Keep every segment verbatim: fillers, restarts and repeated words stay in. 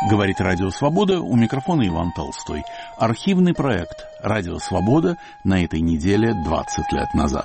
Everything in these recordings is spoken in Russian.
Говорит Радио Свобода, у микрофона Иван Толстой. Архивный проект Радио Свобода на этой неделе двадцать лет назад.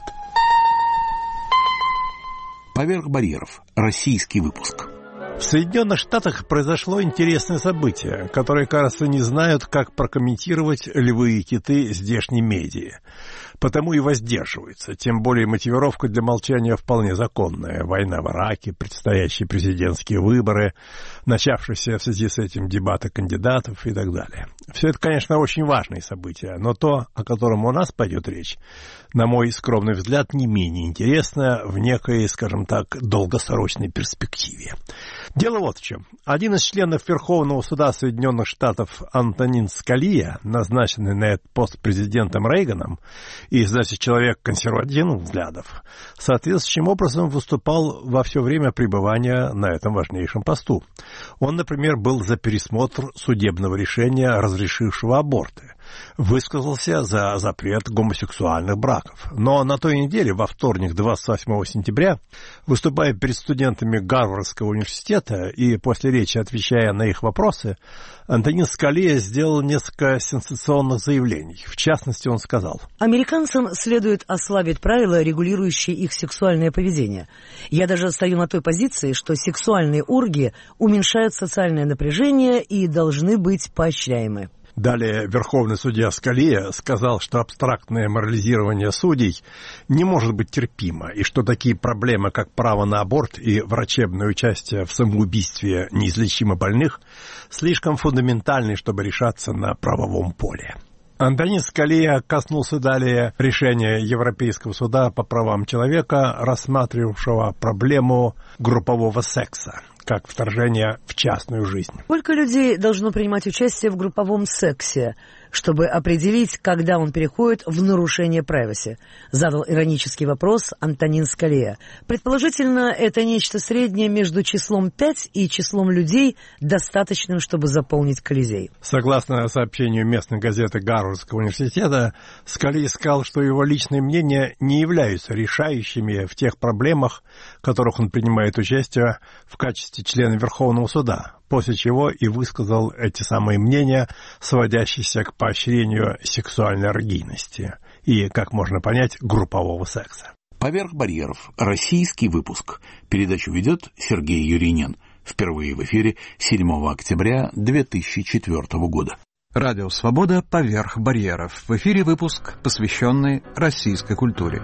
Поверх барьеров. Российский выпуск. В Соединенных Штатах произошло интересное событие, которое, кажется, не знают, как прокомментировать львы и киты здешней медиа. Потому и воздерживаются. Тем более мотивировка для молчания вполне законная. Война в Ираке, предстоящие президентские выборы, начавшиеся в связи с этим дебаты кандидатов и так далее. Все это, конечно, очень важные события, но то, о котором у нас пойдет речь, на мой скромный взгляд, не менее интересно в некой, скажем так, долгосрочной перспективе. Дело вот в чем. Один из членов Верховного суда Соединенных Штатов Антонин Скалия, назначенный на этот пост президентом Рейганом, и, значит, человек консервативных взглядов, соответствующим образом выступал во все время пребывания на этом важнейшем посту. Он, например, был за пересмотр судебного решения, разрешившего аборты, высказался за запрет гомосексуальных браков. Но на той неделе, во вторник, двадцать восьмого сентября, выступая перед студентами Гарвардского университета и после речи отвечая на их вопросы, Антонин Скалия сделал несколько сенсационных заявлений. В частности, он сказал: «Американцам следует ослабить правила, регулирующие их сексуальное поведение. Я даже стою на той позиции, что сексуальные оргии уменьшают социальное напряжение и должны быть поощряемы». Далее верховный судья Скалия сказал, что абстрактное морализирование судей не может быть терпимо, и что такие проблемы, как право на аборт и врачебное участие в самоубийстве неизлечимо больных, слишком фундаментальны, чтобы решаться на правовом поле. Антонин Скалия коснулся далее решения Европейского суда по правам человека, рассматривавшего проблему группового секса как вторжение в частную жизнь. Сколько людей должно принимать участие в групповом сексе, чтобы определить, когда он переходит в нарушение privacy? Задал иронический вопрос Антонин Скалия. Предположительно, это нечто среднее между числом пять и числом людей, достаточным, чтобы заполнить Колизей. Согласно сообщению местной газеты Гарвардского университета, Скалия сказал, что его личные мнения не являются решающими в тех проблемах, в которых он принимает участие в качестве члена Верховного суда, после чего и высказал эти самые мнения, сводящиеся к поощрению сексуальной оргийности и, как можно понять, группового секса. Поверх барьеров. Российский выпуск. Передачу ведет Сергей Юринин. Впервые в эфире седьмого октября две тысячи четвёртого года. Радио «Свобода. Поверх барьеров». В эфире выпуск, посвященный российской культуре.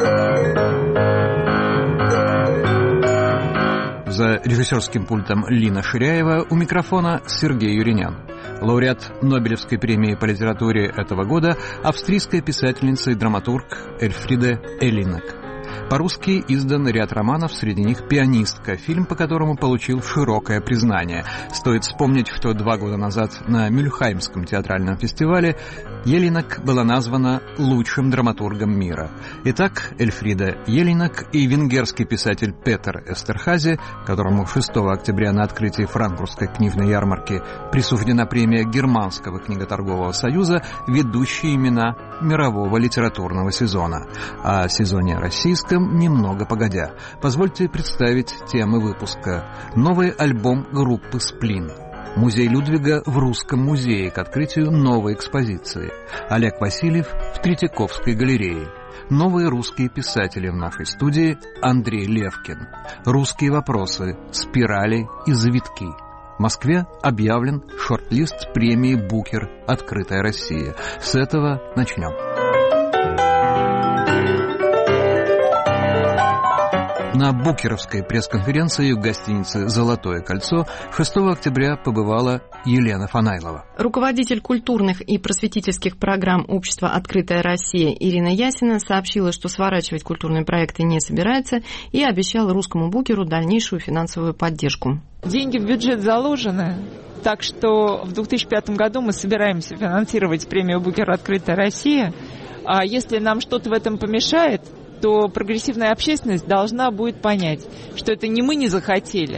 За режиссерским пультом Лина Ширяева, у микрофона Сергей Юринян. Лауреат Нобелевской премии по литературе этого года, австрийская писательница и драматург Эльфриде Эллинек. По-русски издан ряд романов, среди них «Пианистка», фильм, по которому получил широкое признание. Стоит вспомнить, что два года назад на Мюльхаймском театральном фестивале Елинек была названа лучшим драматургом мира. Итак, Эльфрида Елинек и венгерский писатель Петер Эстерхази, которому шестого октября на открытии Франкфуртской книжной ярмарки присуждена премия Германского книgoторгового союза, ведущие имена мирового литературного сезона. О сезоне российском немного погодя. Позвольте представить темы выпуска. Новый альбом группы «Сплин». Музей Людвига в Русском музее к открытию новой экспозиции. Олег Васильев в Третьяковской галерее. Новые русские писатели в нашей студии. Андрей Левкин. Русские вопросы, спирали и завитки. В Москве объявлен шорт-лист премии «Букер. Открытая Россия». С этого начнем. На букеровской пресс-конференции в гостинице «Золотое кольцо» шестого октября побывала Елена Фанайлова. Руководитель культурных и просветительских программ общества «Открытая Россия» Ирина Ясина сообщила, что сворачивать культурные проекты не собирается, и обещала русскому букеру дальнейшую финансовую поддержку. Деньги в бюджет заложены, так что в две тысячи пятом году мы собираемся финансировать премию «Букер. Открытая Россия». А если нам что-то в этом помешает, то прогрессивная общественность должна будет понять, что это не мы не захотели,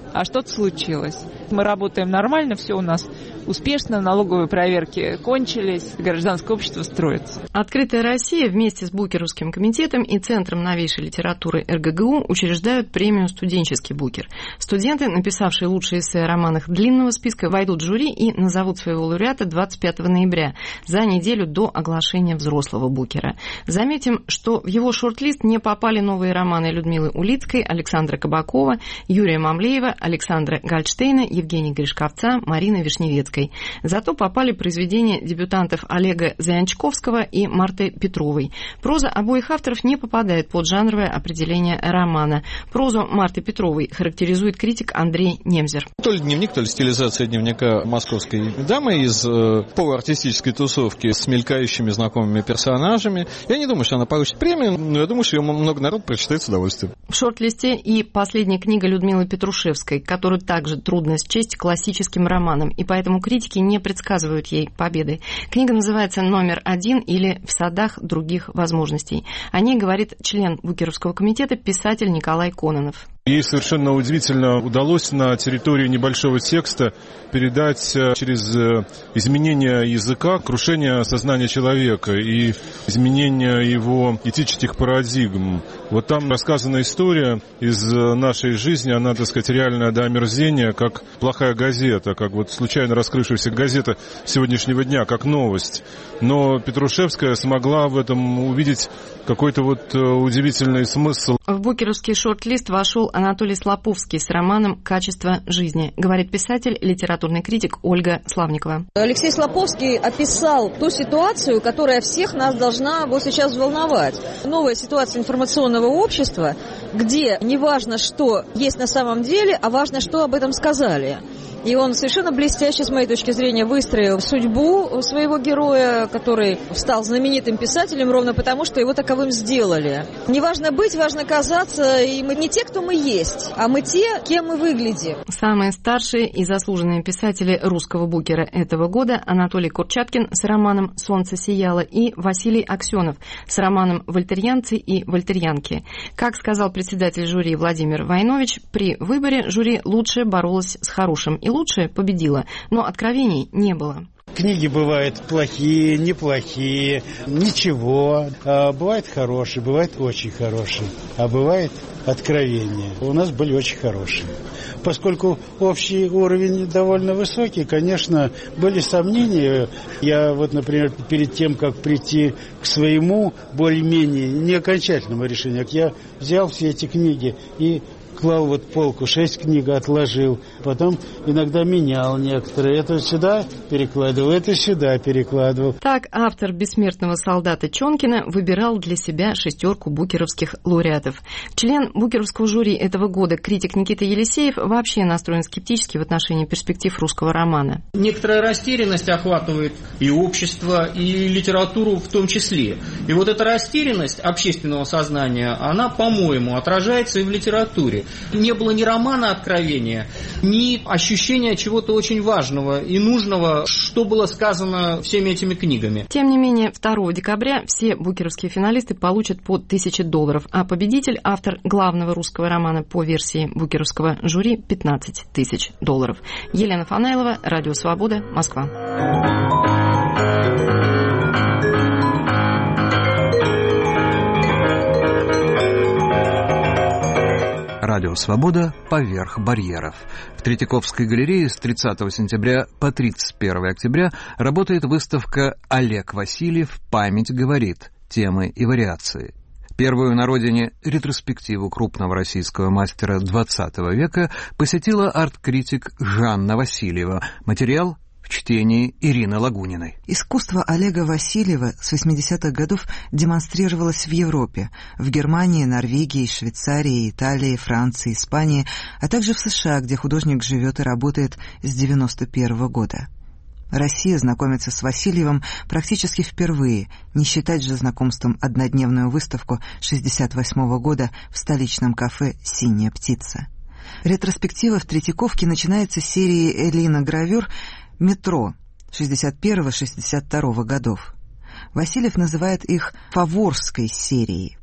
а что-то случилось. Мы работаем нормально, все у нас успешно, налоговые проверки кончились, гражданское общество строится. «Открытая Россия» вместе с Букеровским комитетом и Центром новейшей литературы эр гэ гэ у учреждают премию «Студенческий Букер». Студенты, написавшие лучшие эссе о романах длинного списка, войдут в жюри и назовут своего лауреата двадцать пятого ноября, за неделю до оглашения взрослого Букера. Заметим, что в его шорт-лист не попали новые романы Людмилы Улицкой, Александра Кабакова, Юрия Мамлеева, Александра Гольдштейна, Евгения Гришковца, Марины Вишневецкой. Зато попали произведения дебютантов Олега Заянчковского и Марты Петровой. Проза обоих авторов не попадает под жанровое определение романа. Прозу Марты Петровой характеризует критик Андрей Немзер. То ли дневник, то ли стилизация дневника московской дамы из э, полуартистической тусовки с мелькающими знакомыми персонажами. Я не думаю, что она получит премию, но я думаю, что ее много народ прочитает с удовольствием. В шорт-листе и последняя книга Людмилы Петрушевской, которую также трудно счесть классическим романом, и поэтому критики не предсказывают ей победы. Книга называется «Номер один» или «В садах других возможностей». О ней говорит член Букеровского комитета, писатель Николай Кононов. Ей совершенно удивительно удалось на территории небольшого текста передать через изменение языка крушение сознания человека и изменение его этических парадигм. Вот там рассказана история из нашей жизни, она, так сказать, реальная до омерзения, как плохая газета, как вот случайно раскрывшаяся газета сегодняшнего дня, как новость. Но Петрушевская смогла в этом увидеть какой-то вот удивительный смысл. В букеровский шорт-лист вошел Анатолий Слоповский с романом «Качество жизни», говорит писатель, литературный критик Ольга Славникова. Алексей Слоповский описал ту ситуацию, которая всех нас должна вот сейчас волновать. Новая ситуация информационного общества, где не важно, что есть на самом деле, а важно, что об этом сказали. И он совершенно блестяще, с моей точки зрения, выстроил судьбу своего героя, который стал знаменитым писателем ровно потому, что его таковым сделали. Не важно быть, важно казаться, и мы не те, кто мы есть, а мы те, кем мы выглядим. Самые старшие и заслуженные писатели русского Букера этого года — Анатолий Курчаткин с романом «Солнце сияло» и Василий Аксенов с романом «Вольтерьянцы и вольтерьянки». Как сказал председатель жюри Владимир Войнович, при выборе жюри лучшее боролось с хорошим и лучшее победило, но откровений не было. Книги бывают плохие, неплохие, ничего. А бывают хорошие, бывают очень хорошие, а бывает откровения. У нас были очень хорошие. Поскольку общий уровень довольно высокий, конечно, были сомнения. Я вот, например, перед тем, как прийти к своему более-менее не окончательному решению, я взял все эти книги и клал вот полку, шесть книг отложил, потом иногда менял некоторые. Это сюда перекладывал, это сюда перекладывал. Так автор «Бессмертного солдата» Чонкина выбирал для себя шестерку букеровских лауреатов. Член букеровского жюри этого года, критик Никита Елисеев, вообще настроен скептически в отношении перспектив русского романа. Некоторая растерянность охватывает и общество, и литературу в том числе. И вот эта растерянность общественного сознания, она, по-моему, отражается и в литературе. Не было ни романа откровения, ни ощущения чего-то очень важного и нужного, что было сказано всеми этими книгами. Тем не менее, второго декабря все букеровские финалисты получат по тысяче долларов, а победитель, автор главного русского романа по версии букеровского жюри, пятнадцать тысяч долларов. Елена Фанайлова, Радио Свобода, Москва. Радио «Свобода» поверх барьеров. В Третьяковской галерее с тридцатого сентября по тридцать первого октября работает выставка «Олег Васильев. Память говорит. Темы и вариации». Первую на родине ретроспективу крупного российского мастера двадцатого века посетила арт-критик Жанна Васильева. Материал в чтении Ирины Лагуниной. Искусство Олега Васильева с восьмидесятых годов демонстрировалось в Европе, в Германии, Норвегии, Швейцарии, Италии, Франции, Испании, а также в США, где художник живет и работает с девяносто первого года. Россия знакомится с Васильевым практически впервые, не считать же знакомством однодневную выставку шестьдесят восьмого года в столичном кафе «Синяя птица». Ретроспектива в Третьяковке начинается с серии Элина гравюр «Метро» шестьдесят первого — шестьдесят второго годов. Васильев называет их «фаворской серией».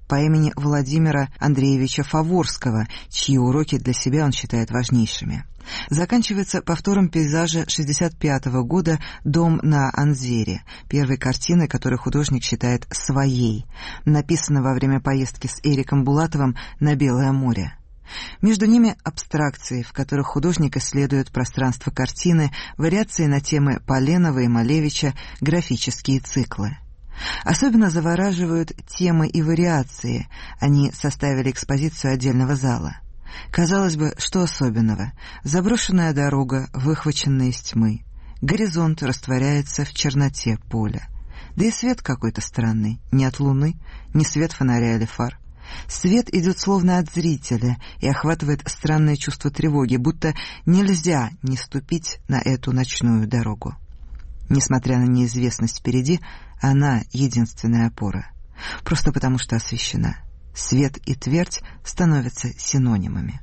по имени Владимира Андреевича Фаворского, чьи уроки для себя он считает важнейшими. Заканчивается повтором пейзажа шестьдесят пятого года «Дом на Анзере», первой картины, которую художник считает своей, написана во время поездки с Эриком Булатовым на Белое море. Между ними абстракции, в которых художник исследует пространство картины, вариации на темы Поленова и Малевича, графические циклы. Особенно завораживают темы и вариации, они составили экспозицию отдельного зала. Казалось бы, что особенного? Заброшенная дорога, выхваченная из тьмы. Горизонт растворяется в черноте поля. Да и свет какой-то странный, не от луны, не свет фонаря или фар. Свет идет словно от зрителя и охватывает странное чувство тревоги, будто нельзя не ступить на эту ночную дорогу. Несмотря на неизвестность впереди, она единственная опора. Просто потому, что освещена. Свет и твердь становятся синонимами.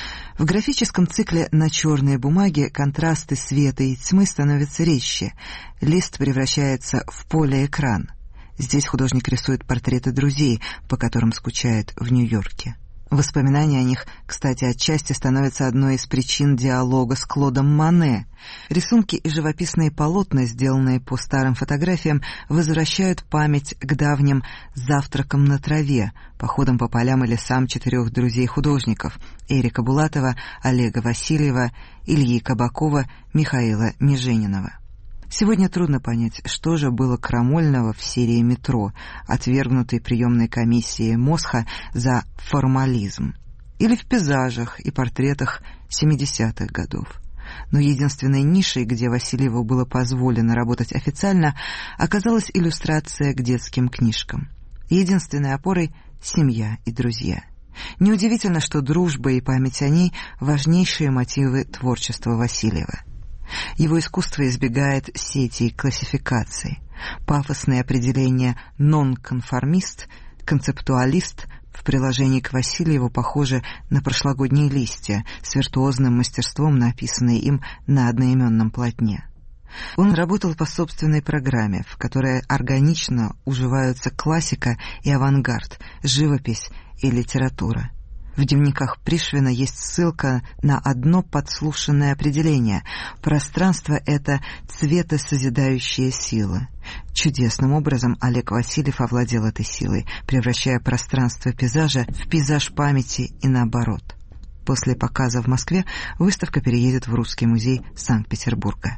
В графическом цикле на черной бумаге контрасты света и тьмы становятся резче. Лист превращается в поле-экран. Здесь художник рисует портреты друзей, по которым скучает в Нью-Йорке. Воспоминания о них, кстати, отчасти становятся одной из причин диалога с Клодом Мане. Рисунки и живописные полотна, сделанные по старым фотографиям, возвращают память к давним «завтракам на траве», походам по полям и лесам четырех друзей-художников — Эрика Булатова, Олега Васильева, Ильи Кабакова, Михаила Меженинова. Сегодня трудно понять, что же было крамольного в серии «Метро», отвергнутой приемной комиссией Мосха за формализм, или в пейзажах и портретах семидесятых годов. Но единственной нишей, где Васильеву было позволено работать официально, оказалась иллюстрация к детским книжкам. Единственной опорой — семья и друзья. Неудивительно, что дружба и память о ней — важнейшие мотивы творчества Васильева. Его искусство избегает сети и классификаций. Пафосные определения «нонконформист», «концептуалист» в приложении к Васильеву похожи на прошлогодние листья, с виртуозным мастерством написанные им на одноименном полотне. Он работал по собственной программе, в которой органично уживаются классика и авангард, живопись и литература. В дневниках Пришвина есть ссылка на одно подслушанное определение. Пространство — это цветосозидающая сила. Чудесным образом Олег Васильев овладел этой силой, превращая пространство пейзажа в пейзаж памяти и наоборот. После показа в Москве выставка переедет в Русский музей Санкт-Петербурга.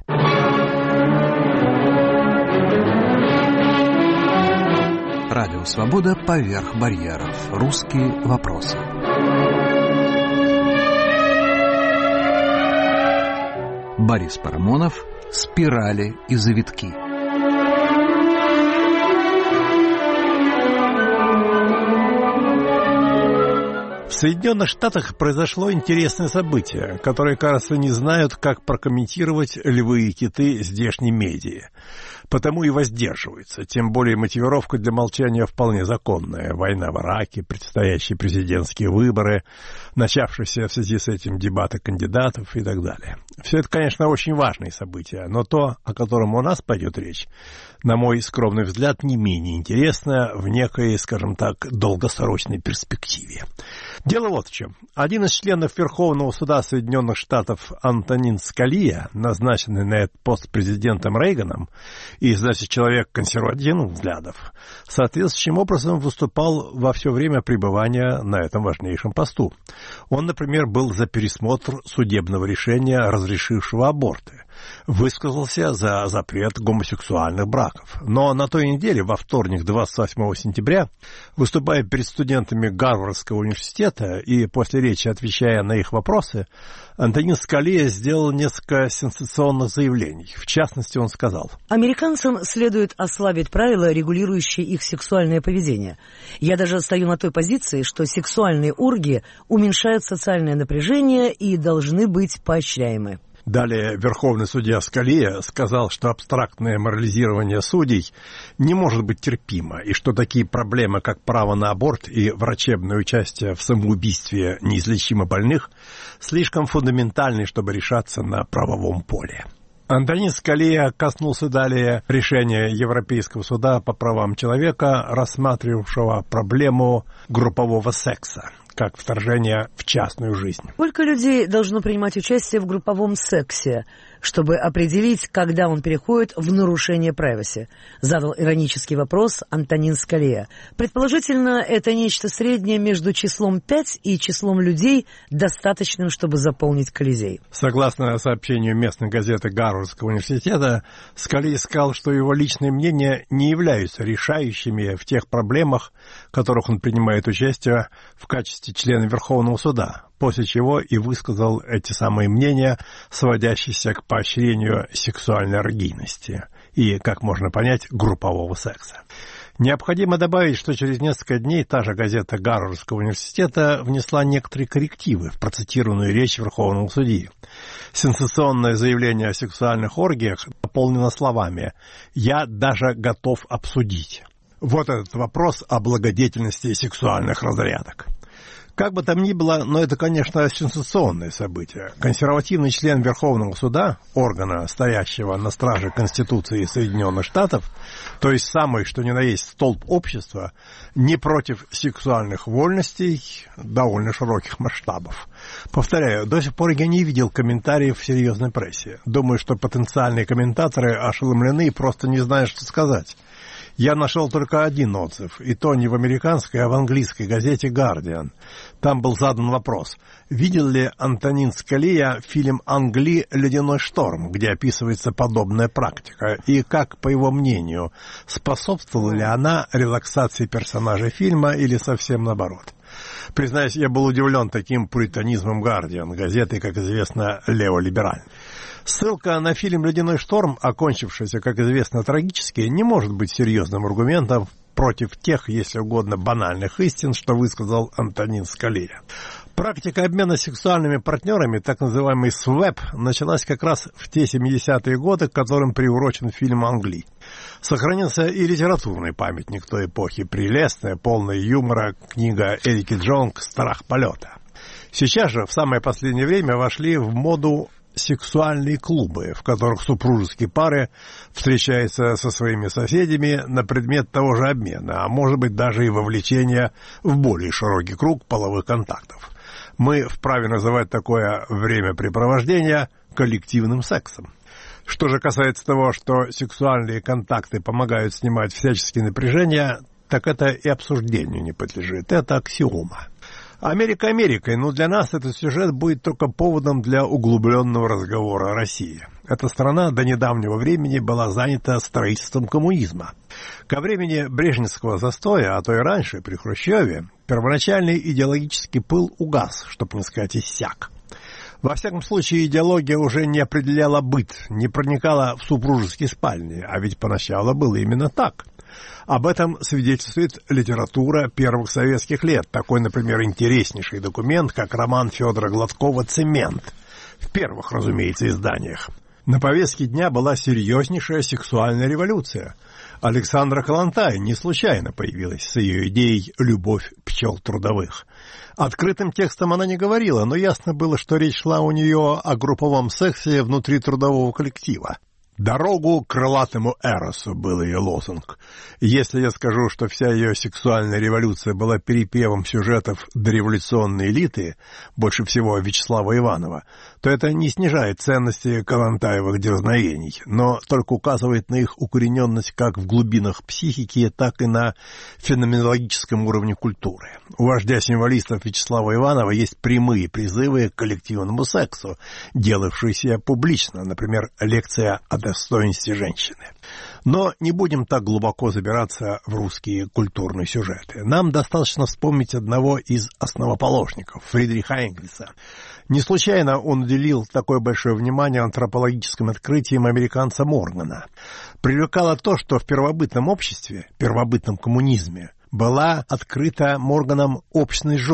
Радио «Свобода» поверх барьеров. Русские вопросы. Борис Парамонов. Спирали и завитки. В Соединенных Штатах произошло интересное событие, которое, кажется, не знают, как прокомментировать львы и киты здешней медиа. Потому и воздерживаются, тем более мотивировка для молчания вполне законная. Война в Ираке, предстоящие президентские выборы, начавшиеся в связи с этим дебаты кандидатов и так далее. Все это, конечно, очень важные события, но то, о котором у нас пойдет речь, на мой скромный взгляд, не менее интересно в некой, скажем так, долгосрочной перспективе. Дело вот в чем. Один из членов Верховного суда Соединенных Штатов Антонин Скалия, назначенный на этот пост президентом Рейганом, и, значит, человек консервативных взглядов, соответствующим образом выступал во все время пребывания на этом важнейшем посту. Он, например, был за пересмотр судебного решения, разрешившего аборты, высказался за запрет гомосексуальных браков. Но на той неделе, во вторник, двадцать восьмого сентября, выступая перед студентами Гарвардского университета и после речи отвечая на их вопросы, Антонин Скалия сделал несколько сенсационных заявлений. В частности, он сказал: «Американцам следует ослабить правила, регулирующие их сексуальное поведение. Я даже стою на той позиции, что сексуальные оргии уменьшают социальное напряжение и должны быть поощряемы». Далее верховный судья Скалия сказал, что абстрактное морализирование судей не может быть терпимо, и что такие проблемы, как право на аборт и врачебное участие в самоубийстве неизлечимо больных, слишком фундаментальны, чтобы решаться на правовом поле. Антонин Скалия коснулся далее решения Европейского суда по правам человека, рассматривавшего проблему группового секса как вторжение в частную жизнь. Сколько людей должно принимать участие в групповом сексе, чтобы определить, когда он переходит в нарушение privacy? Задал иронический вопрос Антонин Скалия. Предположительно, это нечто среднее между числом пять и числом людей, достаточным, чтобы заполнить Колизей. Согласно сообщению местной газеты Гарвардского университета, Скалия сказал, что его личные мнения не являются решающими в тех проблемах, в которых он принимает участие в качестве члена Верховного суда, после чего и высказал эти самые мнения, сводящиеся к поощрению сексуальной оргийности и, как можно понять, группового секса. Необходимо добавить, что через несколько дней та же газета Гарвардского университета внесла некоторые коррективы в процитированную речь Верховного судьи. Сенсационное заявление о сексуальных оргиях наполнено словами «я даже готов обсудить». Вот этот вопрос о благодетельности сексуальных разрядок. Как бы там ни было, но это, конечно, сенсационное событие. Консервативный член Верховного суда, органа, стоящего на страже Конституции Соединенных Штатов, то есть самый, что ни на есть, столб общества, не против сексуальных вольностей довольно широких масштабов. Повторяю, до сих пор я не видел комментариев в серьезной прессе. Думаю, что потенциальные комментаторы ошеломлены и просто не знают, что сказать. Я нашел только один отзыв, и то не в американской, а в английской газете «Гардиан». Там был задан вопрос, видел ли Антонин Скалия фильм «Англи. Ледяной шторм», где описывается подобная практика, и как, по его мнению, способствовала ли она релаксации персонажей фильма или совсем наоборот. Признаюсь, я был удивлен таким пуританизмом «Гардиан», газеты, как известно, леволиберальной. Ссылка на фильм «Ледяной шторм», окончившийся, как известно, трагически, не может быть серьезным аргументом против тех, если угодно, банальных истин, что высказал Антонин Скалия. Практика обмена сексуальными партнерами, так называемый свэп, началась как раз в те семидесятые годы, к которым приурочен фильм «Англи». Сохранился и литературный памятник той эпохи, прелестная, полная юмора книга Эрики Джонг «Страх полета». Сейчас же, в самое последнее время, вошли в моду сексуальные клубы, в которых супружеские пары встречаются со своими соседями на предмет того же обмена, а может быть даже и вовлечения в более широкий круг половых контактов. Мы вправе называть такое времяпрепровождение коллективным сексом. Что же касается того, что сексуальные контакты помогают снимать всяческие напряжения, так это и обсуждению не подлежит. Это аксиома. Америка Америкой, но для нас этот сюжет будет только поводом для углубленного разговора о России. Эта страна до недавнего времени была занята строительством коммунизма. Ко времени брежневского застоя, а то и раньше, при Хрущеве, первоначальный идеологический пыл угас, чтобы не сказать иссяк. Во всяком случае, идеология уже не определяла быт, не проникала в супружеские спальни, а ведь поначалу было именно так. Об этом свидетельствует литература первых советских лет. Такой, например, интереснейший документ, как роман Федора Гладкова «Цемент». В первых, разумеется, изданиях. На повестке дня была серьезнейшая сексуальная революция. Александра Коллонтай не случайно появилась с ее идеей «любовь пчел трудовых». Открытым текстом она не говорила, но ясно было, что речь шла у нее о групповом сексе внутри трудового коллектива. «Дорогу к крылатому Эросу» был ее лозунг. Если я скажу, что вся ее сексуальная революция была перепевом сюжетов дореволюционной элиты, больше всего Вячеслава Иванова, то это не снижает ценности Коллонтаевых дерзновений, но только указывает на их укорененность как в глубинах психики, так и на феноменологическом уровне культуры. У вождя символистов Вячеслава Иванова есть прямые призывы к коллективному сексу, делавшиеся публично, например, лекция о достоинстве женщины. Но не будем так глубоко забираться в русские культурные сюжеты. Нам достаточно вспомнить одного из основоположников, Фридриха Энгельса. Не случайно он уделил такое большое внимание антропологическим открытиям американца Моргана. Привлекало то, что в первобытном обществе, первобытном коммунизме, была открыта Морганом общность жен.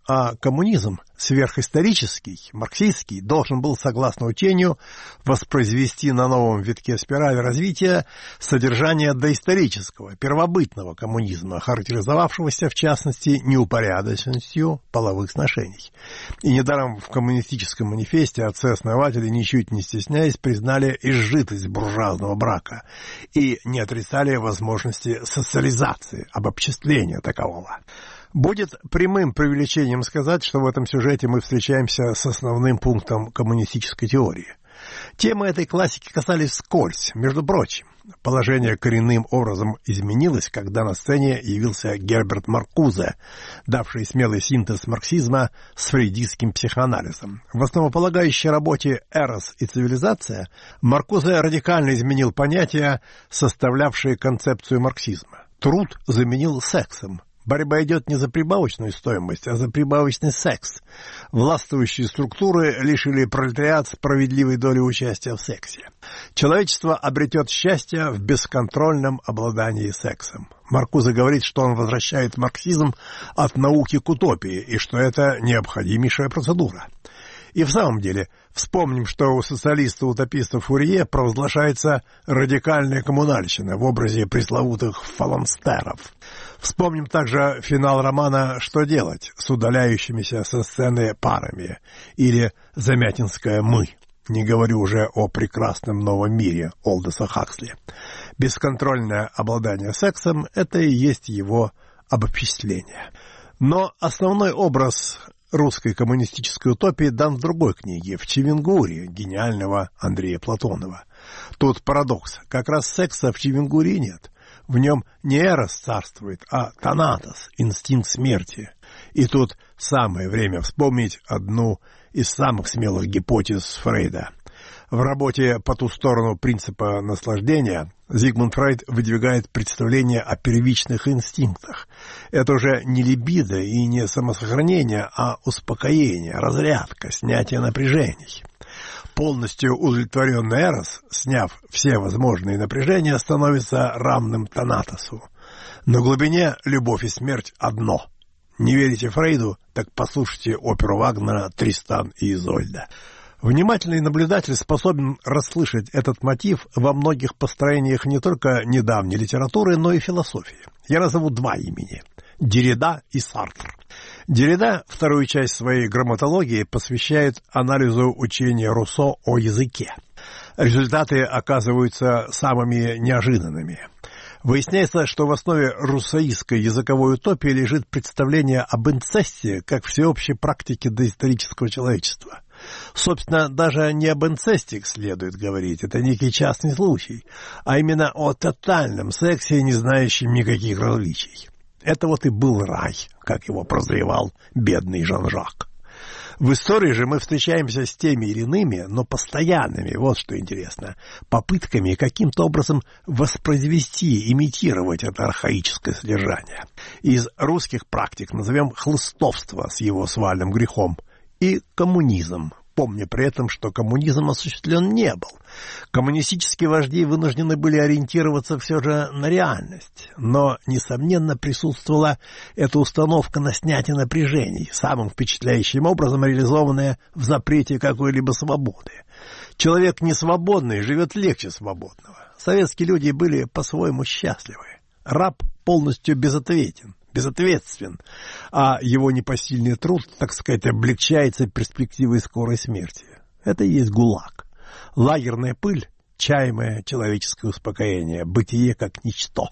а коммунизм, сверхисторический, марксистский, должен был, согласно учению, воспроизвести на новом витке спирали развития содержание доисторического, первобытного коммунизма, характеризовавшегося, в частности, неупорядоченностью половых сношений. И недаром в коммунистическом манифесте отцы-основатели, ничуть не стесняясь, признали изжитость буржуазного брака и не отрицали возможности социализации, обобществления такового. Будет прямым преувеличением сказать, что в этом сюжете мы встречаемся с основным пунктом коммунистической теории. Темы этой классики касались вскользь. Между прочим, положение коренным образом изменилось, когда на сцене явился Герберт Маркузе, давший смелый синтез марксизма с фрейдистским психоанализом. В основополагающей работе «Эрос и цивилизация» Маркузе радикально изменил понятия, составлявшие концепцию марксизма. Труд заменил сексом. Борьба идет не за прибавочную стоимость, а за прибавочный секс. Властвующие структуры лишили пролетариат справедливой доли участия в сексе. Человечество обретет счастье в бесконтрольном обладании сексом. Маркузе говорит, что он возвращает марксизм от науки к утопии, и что это необходимейшая процедура. И в самом деле, вспомним, что у социалиста-утописта Фурье провозглашается радикальная коммунальщина в образе пресловутых фаланстеров. Вспомним также финал романа «Что делать» с удаляющимися со сцены парами, или «Замятинское мы». Не говорю уже о прекрасном новом мире Олдоса Хаксли. Бесконтрольное обладание сексом – это и есть его обобществление. Но основной образ русской коммунистической утопии дан в другой книге, в Чивингуре гениального Андрея Платонова. Тут парадокс. Как раз секса в Чивингуре нет. В нем не эрос царствует, а танатос, инстинкт смерти. И тут самое время вспомнить одну из самых смелых гипотез Фрейда. В работе «По ту сторону принципа наслаждения» Зигмунд Фрейд выдвигает представление о первичных инстинктах. Это уже не либидо и не самосохранение, а успокоение, разрядка, снятие напряжений. Полностью удовлетворенный эрос, сняв все возможные напряжения, становится равным танатосу. На глубине любовь и смерть одно. Не верите Фрейду? Так послушайте оперу Вагнера «Тристан и Изольда». Внимательный наблюдатель способен расслышать этот мотив во многих построениях не только недавней литературы, но и философии. Я назову два имени – Деррида и Сартр. Деррида вторую часть своей грамматологии посвящает анализу учения Руссо о языке. Результаты оказываются самыми неожиданными. Выясняется, что в основе руссоистской языковой утопии лежит представление об инцесте как всеобщей практике доисторического человечества. Собственно, даже не об инцесте следует говорить, это некий частный случай, а именно о тотальном сексе, не знающем никаких различий. Это вот и был рай, как его прозревал бедный Жан-Жак. В истории же мы встречаемся с теми или иными, но постоянными, вот что интересно, попытками каким-то образом воспроизвести, имитировать это архаическое содержание. Из русских практик назовем хлыстовство с его свальным грехом и коммунизм, помня при этом, что коммунизм осуществлен не был. Коммунистические вожди вынуждены были ориентироваться все же на реальность, но, несомненно, присутствовала эта установка на снятие напряжений, самым впечатляющим образом реализованная в запрете какой-либо свободы. Человек несвободный живет легче свободного. Советские люди были по-своему счастливы. Раб полностью безответен, безответствен, а его непосильный труд, так сказать, облегчается перспективой скорой смерти. Это и есть ГУЛАГ. Лагерная пыль, чаемое человеческое успокоение, бытие как ничто,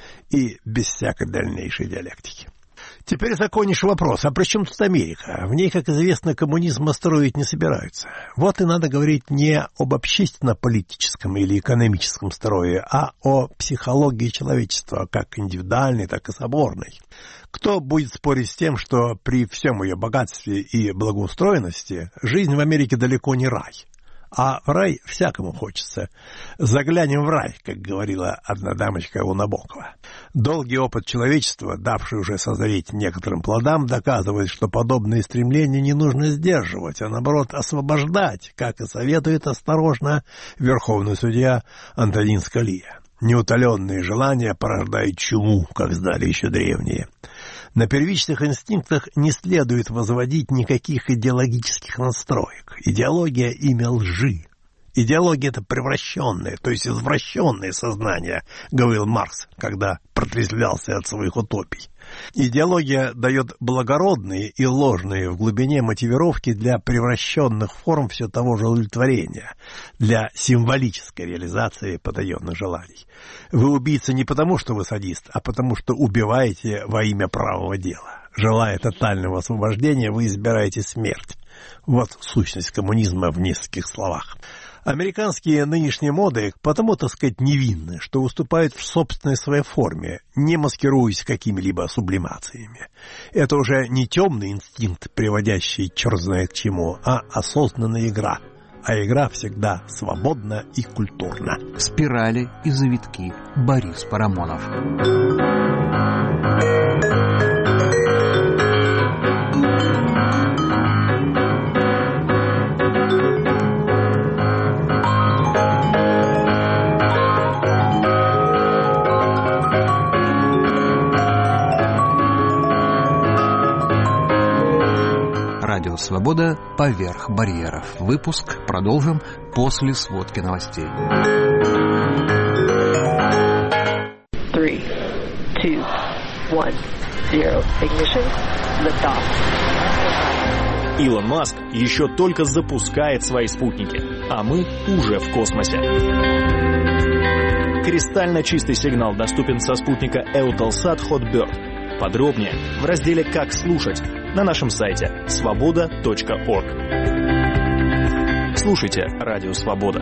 и без всякой дальнейшей диалектики. Теперь законнейший вопрос, а при чем тут Америка? В ней, как известно, коммунизма строить не собираются. Вот и надо говорить не об общественно-политическом или экономическом строе, а о психологии человечества, как индивидуальной, так и соборной. Кто будет спорить с тем, что при всем ее богатстве и благоустроенности жизнь в Америке далеко не рай? А в рай всякому хочется. Заглянем в рай, как говорила одна дамочка у Набокова. Долгий опыт человечества, давший уже созреть некоторым плодам, доказывает, что подобные стремления не нужно сдерживать, а наоборот освобождать, как и советует осторожно верховный судья Антонин Скалия. Неутоленные желания порождают чуму, как знали еще древние. На первичных инстинктах не следует возводить никаких идеологических настроек. Идеология — имя лжи. Идеология — это превращенное, то есть извращенное сознание, говорил Маркс, когда протрезвлялся от своих утопий. Идеология дает благородные и ложные в глубине мотивировки для превращенных форм все того же удовлетворения, для символической реализации потаенных желаний. Вы убийца не потому, что вы садист, а потому, что убиваете во имя правого дела. Желая тотального освобождения, вы избираете смерть. Вот сущность коммунизма в нескольких словах. Американские нынешние моды потому, так сказать, невинны, что выступают в собственной своей форме, не маскируясь какими-либо сублимациями. Это уже не темный инстинкт, приводящий черт знает к чему, а осознанная игра. А игра всегда свободна и культурна. Спирали и завитки. Борис Парамонов. Радио «Свобода» поверх барьеров. Выпуск продолжим после сводки новостей. Three, two, one, zero. Ignition. Lift off. Илон Маск еще только запускает свои спутники, а мы уже в космосе. Кристально чистый сигнал доступен со спутника Eutelsat Hotbird. Подробнее в разделе «Как слушать» на нашем сайте свобода точка орг. Слушайте Радио Свобода.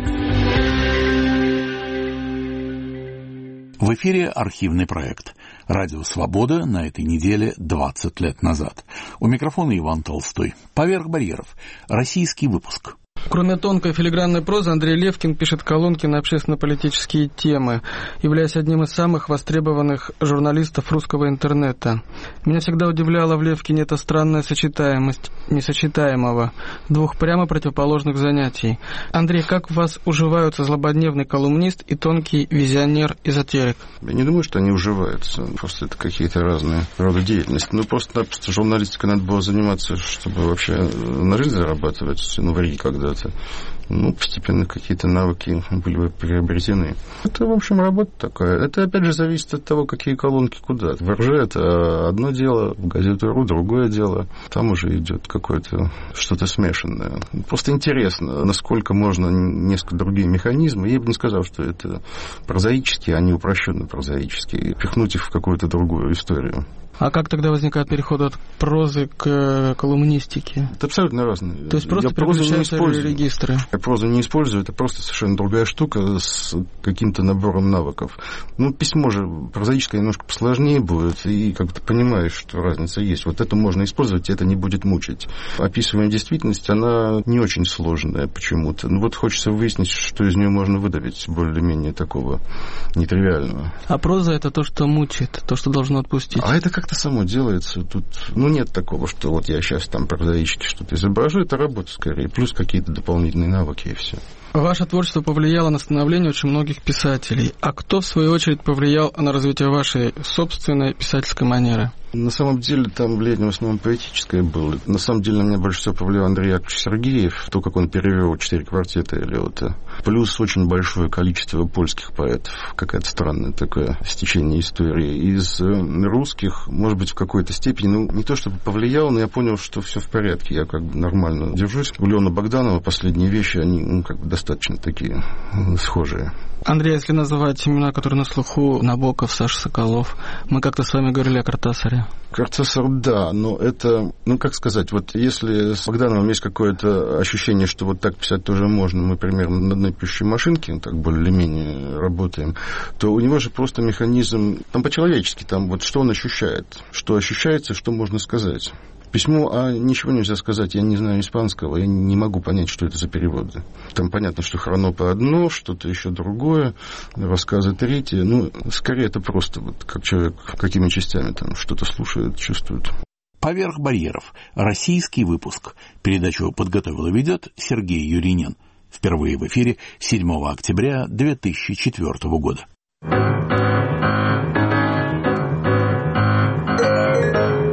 В эфире архивный проект «Радио Свобода» на этой неделе двадцать лет назад. У микрофона Иван Толстой. «Поверх барьеров». Российский выпуск. Кроме тонкой филигранной прозы, Андрей Левкин пишет колонки на общественно-политические темы, являясь одним из самых востребованных журналистов русского интернета. Меня всегда удивляла в Левкине эта странная сочетаемость несочетаемого, двух прямо противоположных занятий. Андрей, как в вас уживаются злободневный колумнист и тонкий визионер-эзотерик? Я не думаю, что они уживаются, просто это какие-то разные роды деятельности. Ну, просто-напросто журналистикой надо было заниматься, чтобы вообще на жизнь зарабатывать, ну, в Риге когда-то. Ну, постепенно какие-то навыки были бы приобретены. Это, в общем, работа такая. Это, опять же, зависит от того, какие колонки куда. В эр жэ это одно дело, в газету РУ другое дело. Там уже идет какое-то что-то смешанное. Просто интересно, насколько можно несколько другие механизмы. Я бы не сказал, что это прозаические, а не упрощенно прозаические. Пихнуть их в какую-то другую историю. А как тогда возникает переход от прозы к колумнистике? Это абсолютно разные. То есть просто переключаются регистры? Я прозу не использую, это просто совершенно другая штука с каким-то набором навыков. Ну, письмо же прозаическое немножко посложнее будет, и как-то понимаешь, что разница есть. Вот это можно использовать, и это не будет мучить. Описываемая действительность, она не очень сложная почему-то. Ну, вот хочется выяснить, что из нее можно выдавить более-менее такого нетривиального. А проза — это то, что мучает, то, что должно отпустить. А это как-то само делается. Тут, ну, нет такого, что вот я сейчас там прозаически что-то изображу. Это работа скорее, плюс какие-то дополнительные навыки, и все. Ваше творчество повлияло на становление очень многих писателей. А кто, в свою очередь, повлиял на развитие вашей собственной писательской манеры? На самом деле, там влияние в основном поэтическое было. На самом деле, на меня больше всего повлиял Андрей Яковлевич Сергеев, то, как он перевел четыре квартета Элиота. Плюс очень большое количество польских поэтов. Какая-то странная такое стечение истории. Из русских, может быть, в какой-то степени, ну, не то чтобы повлиял, но я понял, что все в порядке. Я как бы нормально держусь. У Леона Богданова последние вещи, они, ну, как бы достаточно такие схожие. Андрей, если называть имена, которые на слуху: Набоков, Саша Соколов, мы как-то с вами говорили о Кортасаре. Кортасар, да, но это, ну, как сказать, вот если с Богдановым есть какое-то ощущение, что вот так писать тоже можно, мы примерно на одной пишущей машинке, так более-менее работаем, то у него же просто механизм, там по-человечески, там вот что он ощущает, что ощущается, что можно сказать. Письмо, а ничего нельзя сказать, я не знаю испанского, я не могу понять, что это за переводы. Там понятно, что хронопа одно, что-то еще другое, рассказы третье. Ну, скорее это просто вот как человек какими частями там что-то слушает, чувствует. «Поверх барьеров». Российский выпуск. Передачу подготовил и ведет Сергей Юринин. Впервые в эфире седьмого октября две тысячи четвёртого года.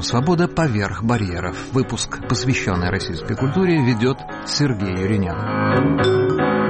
«Свобода. Поверх барьеров». Выпуск, посвященный российской культуре, ведет Сергей Юринян.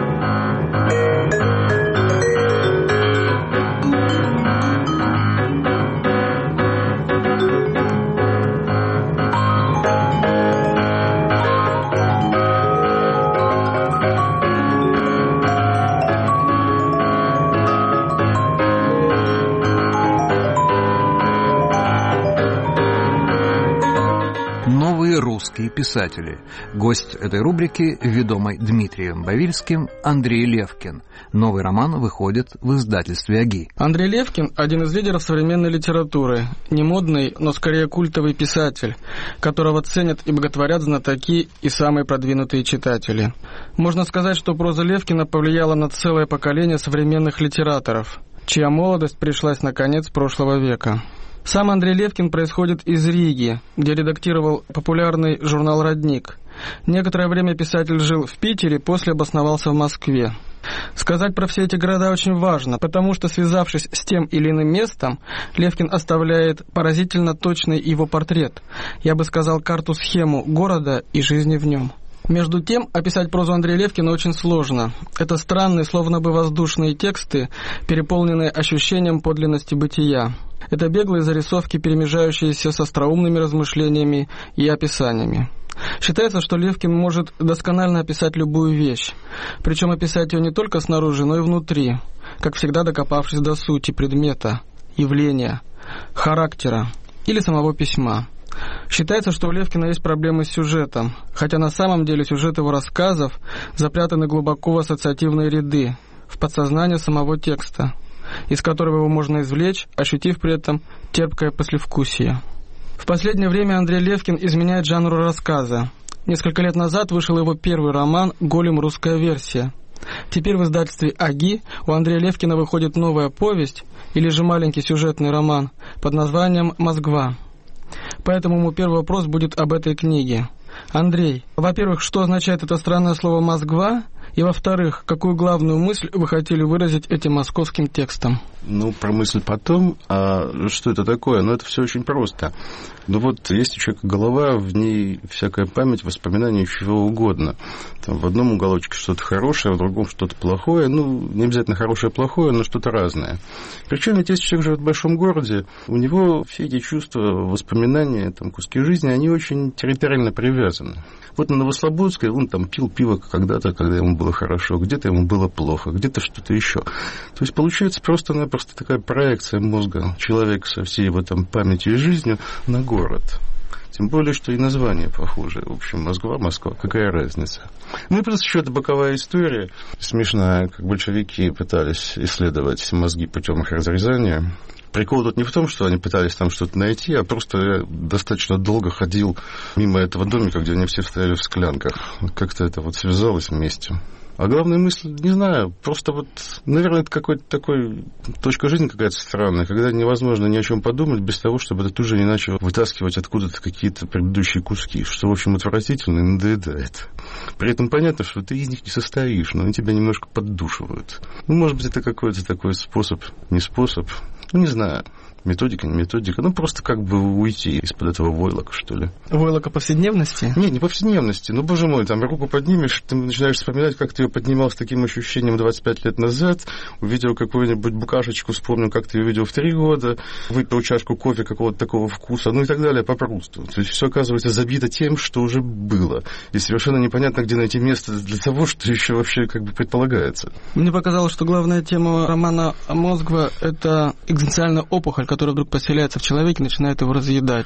Русские писатели. Гость этой рубрики, ведомый Дмитрием Бавильским, Андрей Левкин. Новый роман выходит в издательстве «Аги». Андрей Левкин – один из лидеров современной литературы. Не модный, но скорее культовый писатель, которого ценят и боготворят знатоки и самые продвинутые читатели. Можно сказать, что проза Левкина повлияла на целое поколение современных литераторов, чья молодость пришлась на конец прошлого века. Сам Андрей Левкин происходит из Риги, где редактировал популярный журнал «Родник». Некоторое время писатель жил в Питере, после обосновался в Москве. Сказать про все эти города очень важно, потому что, связавшись с тем или иным местом, Левкин оставляет поразительно точный его портрет, я бы сказал, карту-схему города и жизни в нем. Между тем, описать прозу Андрея Левкина очень сложно. Это странные, словно бы воздушные тексты, переполненные ощущением подлинности бытия. Это беглые зарисовки, перемежающиеся с остроумными размышлениями и описаниями. Считается, что Левкин может досконально описать любую вещь, причем описать ее не только снаружи, но и внутри, как всегда докопавшись до сути предмета, явления, характера или самого письма. Считается, что у Левкина есть проблемы с сюжетом, хотя на самом деле сюжет его рассказов запрятаны глубоко в ассоциативные ряды, в подсознание самого текста, из которого его можно извлечь, ощутив при этом терпкое послевкусие. В последнее время Андрей Левкин изменяет жанру рассказа. Несколько лет назад вышел его первый роман «Голем. Русская версия». Теперь в издательстве «Аги» у Андрея Левкина выходит новая повесть, или же маленький сюжетный роман, под названием «Москва». Поэтому мой первый вопрос будет об этой книге. Андрей, во-первых, что означает это странное слово «Москва»? И, во-вторых, какую главную мысль вы хотели выразить этим московским текстом? Ну, про мысль потом. А что это такое? Ну, это все очень просто. Ну, вот есть у человека голова, в ней всякая память, воспоминания, чего угодно. Там в одном уголочке что-то хорошее, в другом что-то плохое. Ну, не обязательно хорошее, плохое, но что-то разное. Причем ведь если человек живет в большом городе, у него все эти чувства, воспоминания, там, куски жизни, они очень территориально привязаны. Вот на Новослободской он там пил пиво когда-то, когда ему было хорошо, где-то ему было плохо, где-то что-то еще. То есть получается просто-напросто такая проекция мозга человека со всей его там памятью и жизнью на город. Тем более, что и название похоже. В общем, Москва, Москва, какая разница? Ну и плюс еще эта боковая история смешная, как большевики пытались исследовать мозги путем их разрезания. Прикол тут не в том, что они пытались там что-то найти, а просто я достаточно долго ходил мимо этого домика, где они все стояли в склянках. Как-то это вот связалось вместе. А главная мысль, не знаю, просто вот, наверное, это какой-то такой точка жизни какая-то странная, когда невозможно ни о чем подумать без того, чтобы ты тут же не начал вытаскивать откуда-то какие-то предыдущие куски, что, в общем, отвратительно и надоедает. При этом понятно, что ты из них не состоишь, но они тебя немножко поддушивают. Ну, может быть, это какой-то такой способ, не способ, ну, не знаю. Методика, не методика. Ну, просто как бы уйти из-под этого войлока, что ли. Войлока повседневности? Не, не повседневности. Ну, боже мой, там руку поднимешь, ты начинаешь вспоминать, как ты ее поднимал с таким ощущением двадцать пять лет назад, увидел какую-нибудь букашечку, вспомнил, как ты ее видел в три года, выпил чашку кофе какого-то такого вкуса, ну и так далее, попросту. То есть все оказывается забито тем, что уже было. И совершенно непонятно, где найти место для того, что еще вообще как бы предполагается. Мне показалось, что главная тема романа «Москва» — это экзистенциальная опухоль, которая вдруг поселяется в человеке и начинает его разъедать.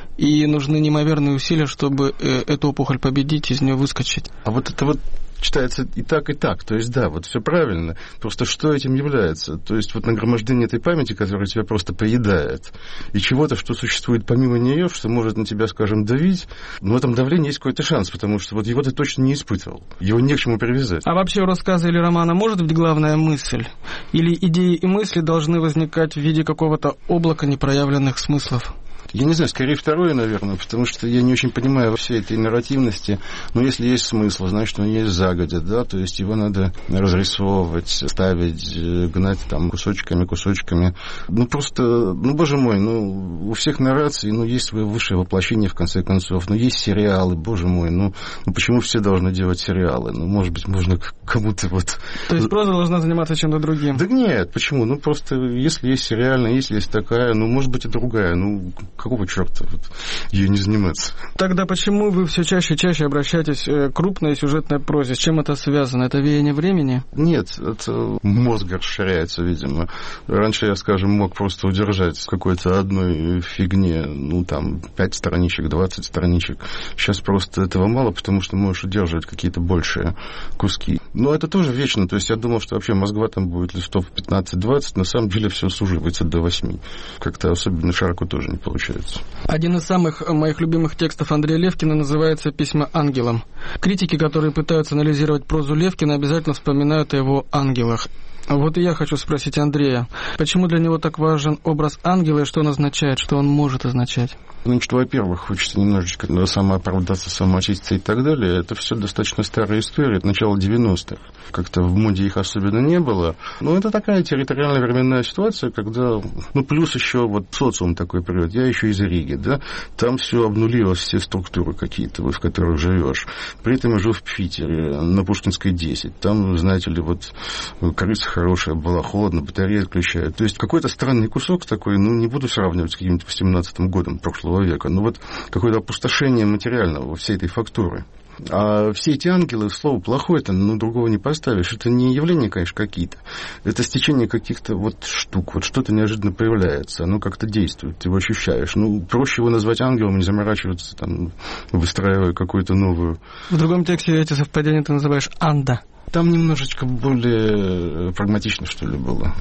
И нужны неимоверные усилия, чтобы э, эту опухоль победить, из нее выскочить. А вот это вот читается и так, и так. То есть, да, вот все правильно. Просто что этим является? То есть, вот нагромождение этой памяти, которая тебя просто поедает, и чего-то, что существует помимо нее, что может на тебя, скажем, давить, но в этом давлении есть какой-то шанс, потому что вот его ты точно не испытывал. Его не к чему привязать. А вообще у рассказа или романа может быть главная мысль? Или идеи и мысли должны возникать в виде какого-то облака непроявленных смыслов? Я не знаю, скорее второе, наверное, потому что я не очень понимаю во всей этой нарративности. Но если есть смысл, значит, он есть загодя, да, то есть его надо разрисовывать, ставить, гнать там кусочками, кусочками. Ну, просто, ну, боже мой, ну, у всех нарраций, ну, есть свое высшее воплощение, в конце концов. Ну, есть сериалы, боже мой, ну, ну почему все должны делать сериалы? Ну, может быть, можно кому-то вот... То есть проза должна заниматься чем-то другим? Да нет, почему? Ну, просто, если есть сериальная, если есть такая, ну, может быть, и другая, ну, какого черта вот, ее не заниматься? Тогда почему вы все чаще и чаще обращаетесь к крупной сюжетной прозе? С чем это связано? Это веяние времени? Нет, это мозг расширяется, видимо. Раньше я, скажем, мог просто удержать в какой-то одной фигне, ну, там, пять страничек, двадцать страничек. Сейчас просто этого мало, потому что можешь удерживать какие-то большие куски. Но это тоже вечно. То есть я думал, что вообще Москва там будет листов пятнадцать-двадцать, на самом деле все суживается до восьми. Как-то особенно широко тоже не получается. Один из самых моих любимых текстов Андрея Левкина называется «Письма ангелам». Критики, которые пытаются анализировать прозу Левкина, обязательно вспоминают о его ангелах. Вот и я хочу спросить Андрея, почему для него так важен образ ангела и что он означает, что он может означать? Значит, во-первых, хочется немножечко самооправдаться, самоочиститься и так далее. Это все достаточно старая история, от начала девяностых. Как-то в моде их особенно не было. Но это такая территориальная временная ситуация, когда... Ну, плюс еще вот социум такой период. Я еще из Риги, да? Там все обнулилось, все структуры какие-то, в которых живешь. При этом я жил в Питере, на Пушкинской десять. Там, знаете ли, вот крыса хорошая была, холодно, батареи отключают. То есть какой-то странный кусок такой, ну, не буду сравнивать с каким-то восемнадцатым годом прошлого века, но вот какое-то опустошение материального всей этой фактуры. А все эти ангелы, слово плохое-то, ну, другого не поставишь. Это не явления, конечно, какие-то. Это стечение каких-то вот штук. Вот что-то неожиданно появляется, оно как-то действует, ты его ощущаешь. Ну, проще его назвать ангелом, не заморачиваться, там, выстраивая какую-то новую... В другом тексте эти совпадения ты называешь «анда». Там немножечко более прагматично, что ли, было.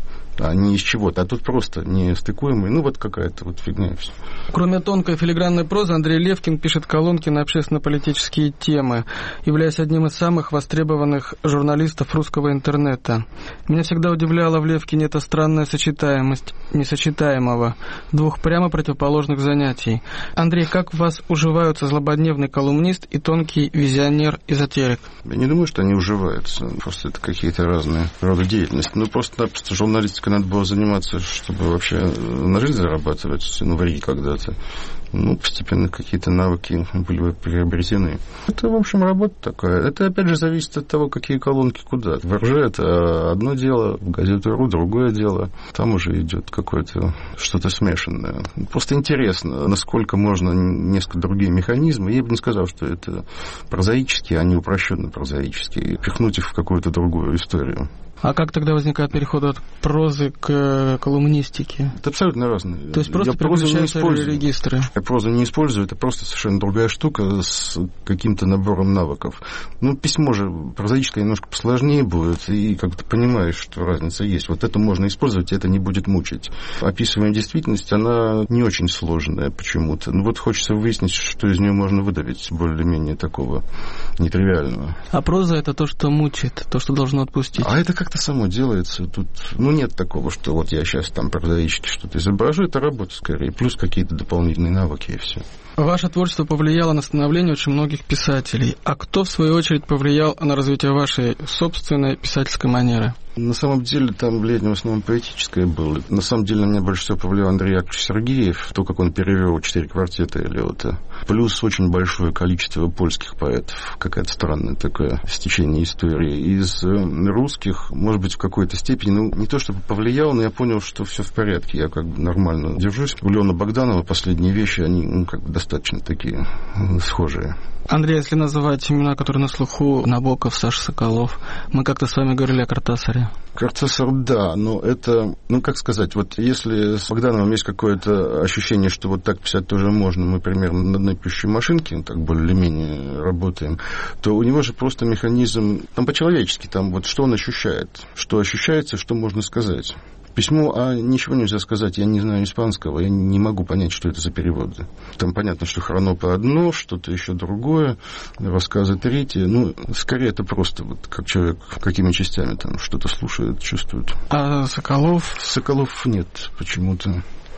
А не из чего-то, а тут просто нестыкуемый, ну вот какая-то вот фигня и все. Кроме тонкой филигранной прозы, Андрей Левкин пишет колонки на общественно-политические темы, являясь одним из самых востребованных журналистов русского интернета. Меня всегда удивляла в Левкине эта странная сочетаемость несочетаемого, двух прямо противоположных занятий. Андрей, как в вас уживаются злободневный колумнист и тонкий визионер-эзотерик? Я не думаю, что они уживаются, просто это какие-то разные роды деятельности. Ну, просто-напросто журналистикой надо было заниматься, чтобы вообще на жизнь зарабатывать, ну, в Риге когда-то. Ну, постепенно какие-то навыки были приобретены. Это, в общем, работа такая. Это, опять же, зависит от того, какие колонки куда. В эр жэ это одно дело, в газету РУ другое дело. Там уже идет какое-то что-то смешанное. Просто интересно, насколько можно несколько другие механизмы. Я бы не сказал, что это прозаические, а не упрощенно прозаические. Пихнуть их в какую-то другую историю. А как тогда возникает переход от прозы к колумнистике? Это абсолютно разные. То есть просто переключаются регистры? Я прозу не использую, это просто совершенно другая штука с каким-то набором навыков. Ну, письмо же прозаическое немножко посложнее будет, и как ты понимаешь, что разница есть. Вот это можно использовать, и это не будет мучить. Описываемая действительность, она не очень сложная почему-то. Ну, вот хочется выяснить, что из нее можно выдавить более-менее такого нетривиального. А проза — это то, что мучает, то, что должно отпустить? А это как-то само делается. Тут, ну, нет такого, что вот я сейчас там прозаически что-то изображу. Это работа скорее, плюс какие-то дополнительные навыки и все. Ваше творчество повлияло на становление очень многих писателей. А кто, в свою очередь, повлиял на развитие вашей собственной писательской манеры? На самом деле, там влияние в основном поэтическое было. На самом деле, на меня больше всего повлиял Андрей Яковлевич Сергеев, то, как он перевел четыре квартета Элиота. Плюс очень большое количество польских поэтов. Какая-то странная такое стечение истории. Из русских, может быть, в какой-то степени, ну, не то чтобы повлиял, но я понял, что все в порядке. Я как бы нормально держусь. У Леона Богданова последние вещи, они, ну, как бы достаточно такие схожие. Андрей, если называть имена, которые на слуху, Набоков, Саша Соколов, мы как-то с вами говорили о Кортасаре. Кортасар, да, но это, ну, как сказать, вот если с Богдановым есть какое-то ощущение, что вот так писать тоже можно, мы примерно на одной пишущей машинке, ну, так более-менее работаем, то у него же просто механизм, там по-человечески, там вот что он ощущает, что ощущается, что можно сказать. Письмо, а ничего нельзя сказать, я не знаю испанского, я не могу понять, что это за переводы. Там понятно, что хронопа одно, что-то еще другое, рассказы третье. Ну, скорее это просто вот как человек, какими частями там что-то слушает, чувствует. А Соколов? Соколов нет почему-то.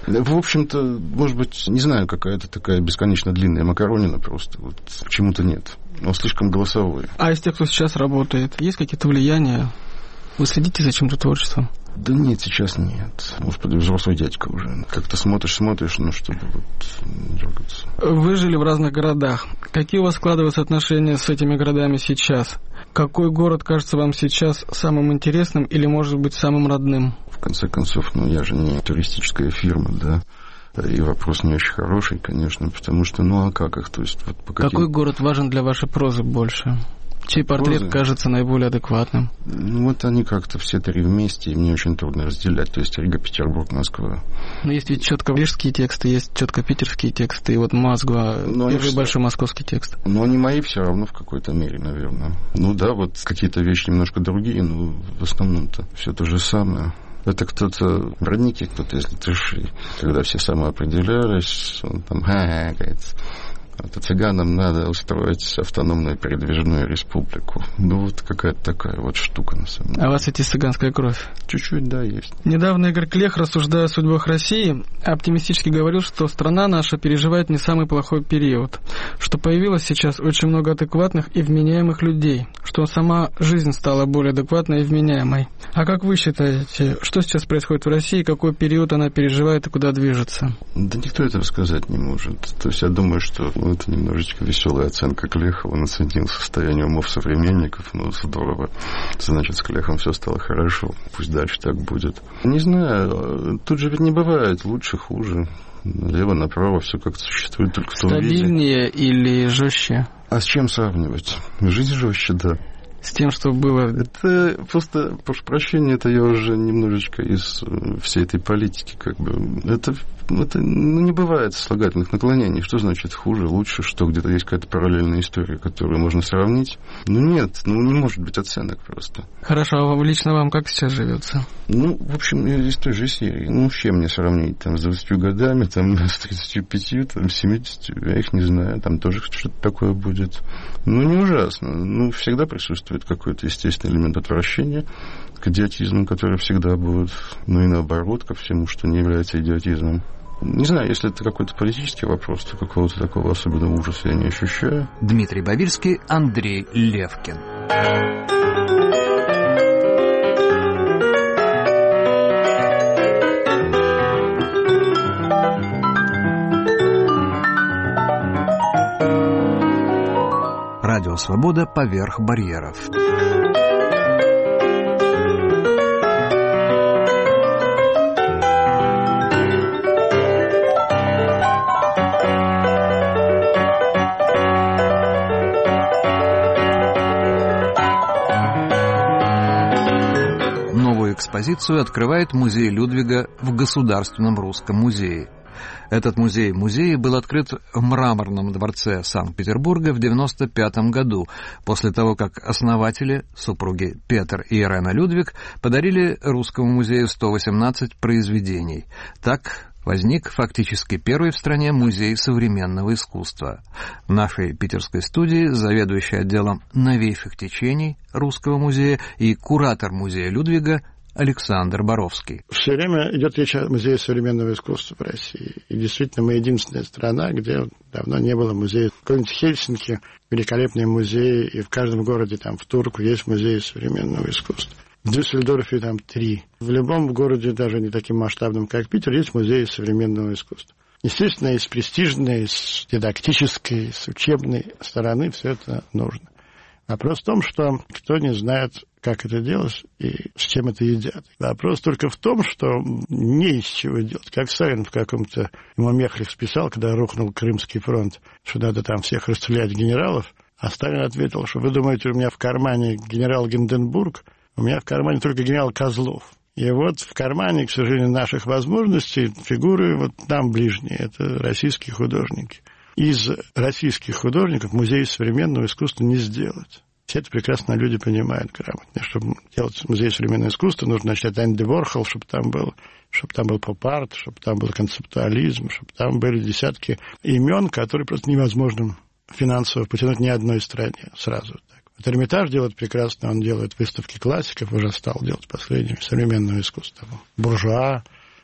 В общем-то, может быть, не знаю, какая-то такая бесконечно длинная макаронина просто. Вот почему-то нет. Он слишком голосовой. А из тех, кто сейчас работает, есть какие-то влияния? Вы следите за чем-то творчеством? Да нет, сейчас нет. Господи, взрослый дядька уже. Как-то смотришь, смотришь, ну, чтобы вот не дергаться. Вы жили в разных городах. Какие у вас складываются отношения с этими городами сейчас? Какой город кажется вам сейчас самым интересным или, может быть, самым родным? В конце концов, ну, я же не туристическая фирма, да. И вопрос не очень хороший, конечно, потому что, ну, а как их? То есть, вот по каким... Какой город важен для вашей прозы больше? Чей портрет Прозы? Кажется наиболее адекватным? Ну, вот они как-то все три вместе, и мне очень трудно разделять. То есть Рига, Петербург, Москва. Но есть ведь четко рижские тексты, есть четко питерские тексты, и вот Москва, но первый все... большой московский текст. Но они мои все равно в какой-то мере, наверное. Ну да, вот какие-то вещи немножко другие, но в основном-то все то же самое. Это кто-то в роднике, кто-то из Латыши. Когда все самоопределялись, он там хахакается. Это цыганам надо устроить автономную передвижную республику. Ну, вот какая-то такая вот штука, на самом деле. А у вас эти цыганская кровь? Чуть-чуть, да, есть. Недавно Игорь Клех, рассуждая о судьбах России, оптимистически говорил, что страна наша переживает не самый плохой период, что появилось сейчас очень много адекватных и вменяемых людей, что сама жизнь стала более адекватной и вменяемой. А как вы считаете, что сейчас происходит в России, какой период она переживает и куда движется? Да никто этого сказать не может. То есть я думаю, что ну, это немножечко веселая оценка Клеха. Он оценил состояние умов современников. Ну, здорово. Значит, с Клехом все стало хорошо. Пусть дальше так будет. Не знаю, тут же ведь не бывает лучше, хуже. Налево, направо все как-то существует только в том виде. Стабильнее или жестче? А с чем сравнивать? Жизнь жестче, да. С тем, что было... Это просто, прошу прощения, это я уже немножечко из всей этой политики, как бы. Это, это ну, не бывает слагательных наклонений. Что значит хуже, лучше, что где-то есть какая-то параллельная история, которую можно сравнить? Ну, нет, ну, не может быть оценок просто. Хорошо, а лично вам как сейчас живется? Ну, в общем, из той же серии. Ну, с чем мне сравнить? Там, с двадцатью годами, там, с тридцатью пятью, там, с семидесятью, я их не знаю. Там тоже что-то такое будет. Ну, не ужасно. Ну, всегда присутствует какой-то естественный элемент отвращения к идиотизму, который всегда будет, ну и наоборот, ко всему, что не является идиотизмом. Не знаю, если это какой-то политический вопрос, то какого-то такого особенного ужаса я не ощущаю. Дмитрий Бавильский, Андрей Левкин. Радио «Свобода» поверх барьеров. Новую экспозицию открывает музей Людвига в Государственном русском музее. Этот музей-музей был открыт в Мраморном дворце Санкт-Петербурга в девяносто пятом году, после того, как основатели, супруги Петр и Ирена Людвиг, подарили Русскому музею сто восемнадцать произведений. Так возник фактически первый в стране музей современного искусства. В нашей питерской студии заведующий отделом новейших течений Русского музея и куратор музея Людвига Александр Боровский. Все время идет речь о музее современного искусства в России. И действительно, мы единственная страна, где давно не было музея. В каком-нибудь Хельсинки великолепный музей, и в каждом городе, там, в Турку, есть музей современного искусства. В Дюссельдорфе там три. В любом городе, даже не таким масштабном, как Питер, есть музей современного искусства. Естественно, и с престижной, и с дидактической, и с учебной стороны все это нужно. Вопрос в том, что кто не знает, как это делать и с чем это едят. Вопрос только в том, что не из чего делать. Как Савин в каком-то ему Мехлих списал, когда рухнул Крымский фронт, что надо там всех расстрелять генералов, а Сталин ответил, что вы думаете, у меня в кармане генерал Гинденбург, у меня в кармане только генерал Козлов. И вот в кармане, к сожалению, наших возможностей фигуры вот там ближние, это российские художники. Из российских художников музей современного искусства не сделать. Все это прекрасно люди понимают грамотно. Чтобы делать музей современного искусства, нужно начать Энди Ворхол, чтобы там был, чтобы там был поп-арт, чтобы там был концептуализм, чтобы там были десятки имен, которые просто невозможно финансово потянуть ни одной стране сразу. Вот Эрмитаж делает прекрасно, он делает выставки классиков, уже стал делать последнее современного искусства. Буржуа,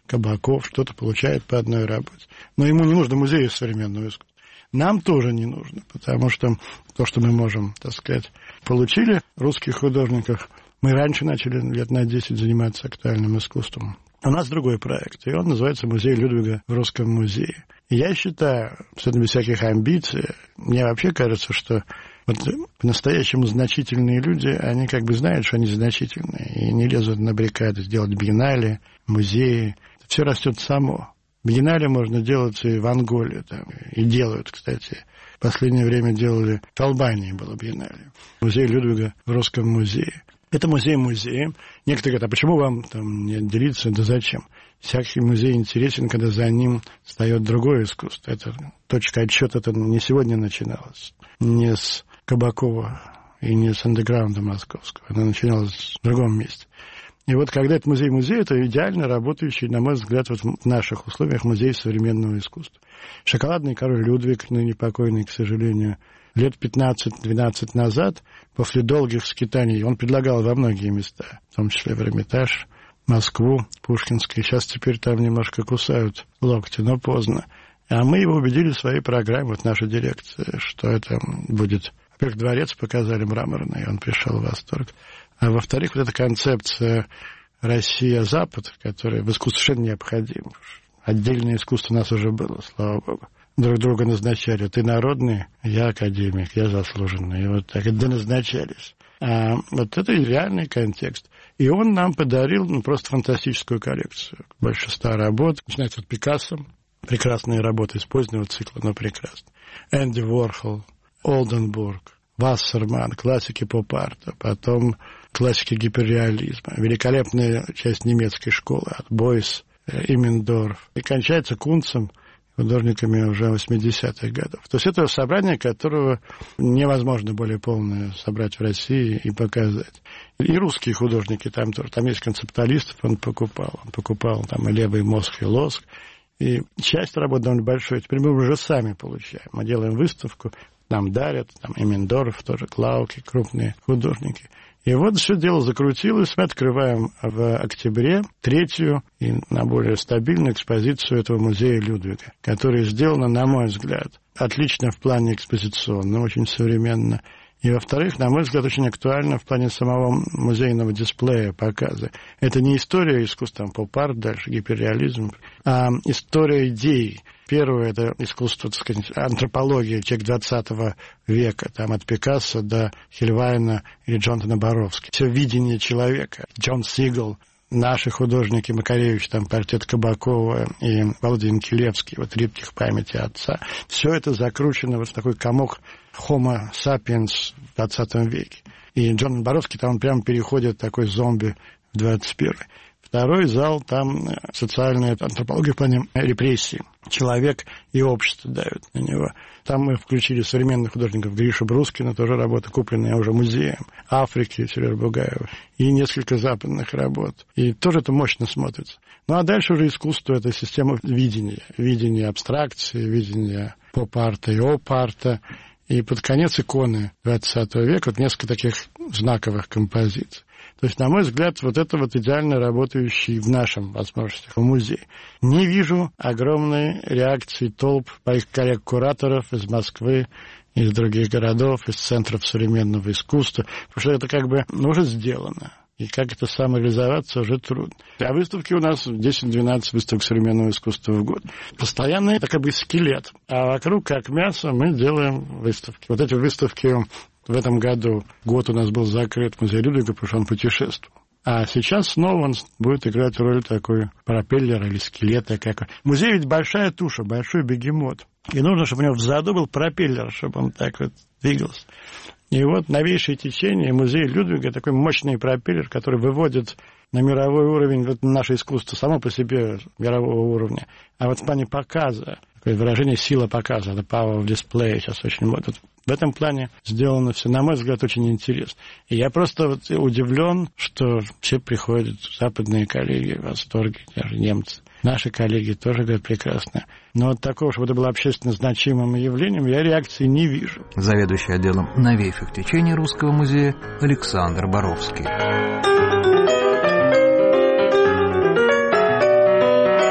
Кабаков что-то получает по одной работе. Но ему не нужно музея современного искусства. Нам тоже не нужно, потому что то, что мы можем, так сказать, получили русских художников, мы раньше начали лет на десять заниматься актуальным искусством. У нас другой проект, и он называется «Музей Людвига в Русском музее». И я считаю, абсолютно без всяких амбиций, мне вообще кажется, что вот по-настоящему значительные люди, они как бы знают, что они значительные, и не лезут на баррикады сделать биеннале, музеи. Все растет само. Биеннале можно делать и в Анголе, там, и делают, кстати. В последнее время делали, в Албании было биеннале. Музей Людвига в Русском музее. Это музей музеем. Некоторые говорят, а почему вам там не делиться? Да зачем? Всякий музей интересен, когда за ним встает другое искусство. Это точка отсчета, это не сегодня начиналось. Не с Кабакова и не с андеграунда московского. Она начиналась в другом месте. И вот когда это музей-музей, это идеально работающий, на мой взгляд, вот в наших условиях музей современного искусства. Шоколадный король Людвиг, ныне покойный, к сожалению, лет пятнадцать-двенадцать назад, после долгих скитаний, он предлагал во многие места, в том числе в Эрмитаж, Москву, Пушкинский. Сейчас теперь там немножко кусают локти, но поздно. А мы его убедили в своей программе, вот наша дирекция, что это будет... Во-первых, дворец показали мраморный, он пришел в восторг. А во-вторых, вот эта концепция Россия-Запад, которая в искусстве совершенно необходима. Отдельное искусство у нас уже было, слава богу. Друг друга назначали. Ты народный, я академик, я заслуженный. И вот так и доназначались. А вот это реальный контекст. И он нам подарил ну, просто фантастическую коллекцию. Больше ста работ. Начинается от Пикассо. Прекрасные работы из позднего цикла, но прекрасные. Энди Уорхол, Олденбург, Вассерман, классики поп-арта, потом классики гиперреализма, великолепная часть немецкой школы от Бойс, Иммендорф. И кончается Кунцем, художниками уже восьмидесятых годов. То есть это собрание, которого невозможно более полное собрать в России и показать. И русские художники там тоже. Там есть концептуалистов, он покупал. Он покупал там и Левый мозг, и Лоск. И часть работы довольно большая. Теперь мы уже сами получаем. Мы делаем выставку, нам дарят, там Иммендорф, тоже Клауки, крупные художники. И вот все дело закрутилось. Мы открываем в октябре третью и на более стабильную экспозицию этого музея Людвига, которая сделана, на мой взгляд, отлично в плане экспозиционно, очень современно. И, во-вторых, на мой взгляд, очень актуально в плане самого музейного дисплея, показа. Это не история искусства, там, поп-арт, дальше гиперреализм, а история идей. Первое – это искусство, так сказать, антропология, человек двадцатого века, там от Пикассо до Хельвайна или Джонатана Боровски. Все видение человека. Джон Сигал, наши художники, Макаревич, там, портрет Кабакова и Володя Янкелевский, вот «Триптих памяти отца». Все это закручено вот в такой комок Homo sapiens в двадцатом веке. И Джон Боровский, там он прямо переходит такой зомби в двадцать первый. Второй зал, там социальная антропология в плане репрессий. Человек и общество давят на него. Там мы включили современных художников Гришу Брускина, тоже работа, купленная уже музеем, Африки, Сережа Бугаева, и несколько западных работ. И тоже это мощно смотрится. Ну а дальше уже искусство, это система видения. Видение абстракции, видение поп-арта и оп-арта. И под конец иконы двадцатого века, вот несколько таких знаковых композиций. То есть, на мой взгляд, вот это вот идеально работающий в нашем возможностях музей. Не вижу огромной реакции толп моих коллег-кураторов из Москвы, из других городов, из центров современного искусства, потому что это как бы ну, уже сделано. И как это самореализоваться уже трудно. А выставки у нас десять-двенадцать выставок современного искусства в год. Постоянно это как бы скелет. А вокруг, как мясо, мы делаем выставки. Вот эти выставки в этом году, год у нас был закрыт музей Людвига, потому что он путешествовал. А сейчас снова он будет играть роль такой пропеллера или скелета. Как... Музей ведь большая туша, большой бегемот. И нужно, чтобы у него взаду был пропеллер, чтобы он так вот двигался. И вот новейшее течение музея Людвига, такой мощный пропеллер, который выводит на мировой уровень вот наше искусство, само по себе мирового уровня. А вот в плане показа, такое выражение «сила показа», это power of display сейчас очень модно. В этом плане сделано все, на мой взгляд, очень интересно. И я просто вот удивлен, что все приходят, западные коллеги в восторге, даже немцы. Наши коллеги тоже говорят прекрасно. Но вот такого, чтобы это было общественно значимым явлением, я реакции не вижу. Заведующий отделом новейших течений Русского музея Александр Боровский.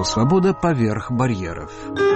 «Свобода» поверх барьеров.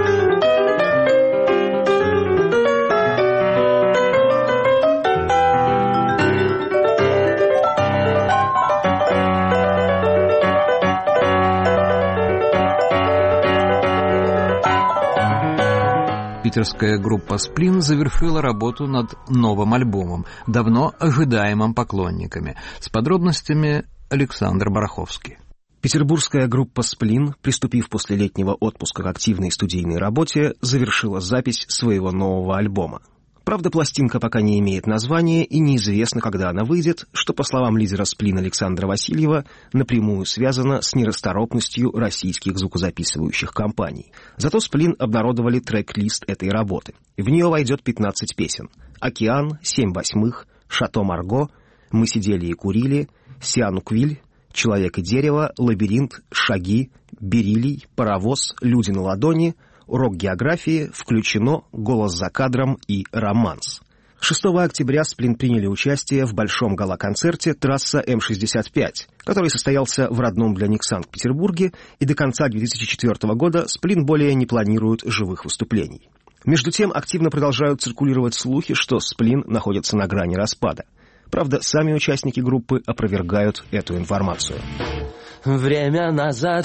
Питерская группа «Сплин» завершила работу над новым альбомом, давно ожидаемым поклонниками. С подробностями Александр Бараховский. Петербургская группа «Сплин», приступив после летнего отпуска к активной студийной работе, завершила запись своего нового альбома. Правда, пластинка пока не имеет названия и неизвестно, когда она выйдет, что, по словам лидера «Сплин» Александра Васильева, напрямую связано с нерасторопностью российских звукозаписывающих компаний. Зато «Сплин» обнародовали трек-лист этой работы. В нее войдет пятнадцать песен: «Океан», «Семь восьмых», «Шато Марго», «Мы сидели и курили», «Сиануквиль», «Человек и дерево», «Лабиринт», «Шаги», «Бериллий», «Паровоз», «Люди на ладони», «Урок географии», «Включено», «Голос за кадром» и «Романс». шестого октября «Сплин» приняли участие в большом гала-концерте «Трасса эм шестьдесят пять», который состоялся в родном для них Санкт-Петербурге, и до конца две тысячи четвёртого года «Сплин» более не планирует живых выступлений. Между тем, активно продолжают циркулировать слухи, что «Сплин» находится на грани распада. Правда, сами участники группы опровергают эту информацию. Время назад